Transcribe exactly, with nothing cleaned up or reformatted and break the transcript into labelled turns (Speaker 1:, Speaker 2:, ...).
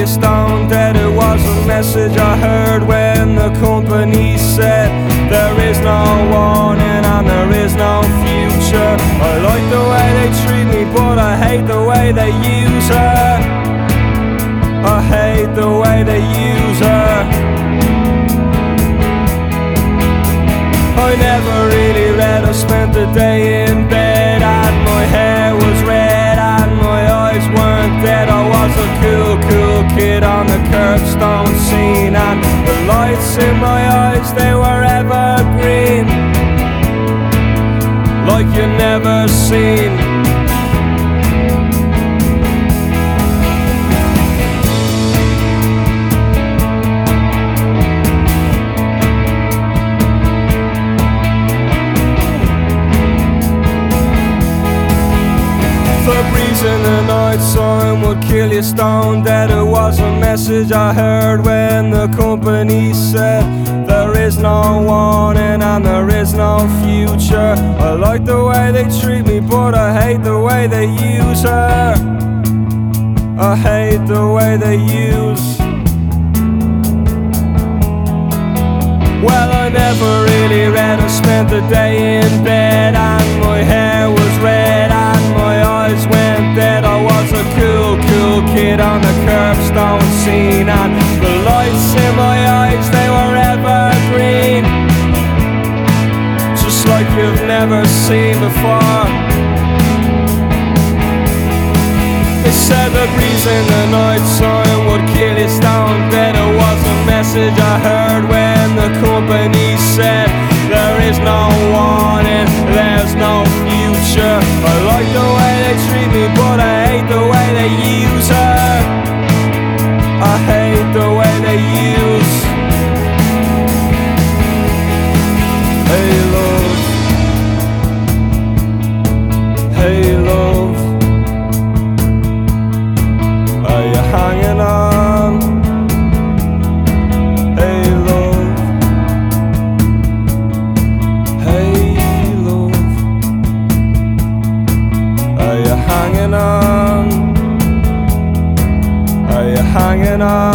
Speaker 1: stone dead. It was a message I heard when the company said there is no warning and there is no future. I like the way they treat me, but I hate the way they use her. I hate the way they use her. I never really read, I spent the day in bed, and my hair was red and my eyes weren't dead. I was a cool, cool kid on the curbstone scene, and the lights in my eyes, they were evergreen, like you never seen. The breeze in the night time would kill you stone dead. It was a message I heard when the company said there is no warning and there is no future. I like the way they treat me, but I hate the way they use her. I hate the way they use. Well, I never really read, I spent the day in bed, and my hair was red and my eyes went dead. I was a cool, cool kid on the curbstone scene, and the lights in my eyes, they were evergreen, just like you've never seen before. They said the breeze in the night time would kill you stone dead. It was a message I heard when the company said there is no warning, there's no future. I like the way they treat me, but I hate the way they use her. I hate the way they use. Hey love, hey love, are you hanging on? Hey love, hey love, are you hanging on? Are you hanging on?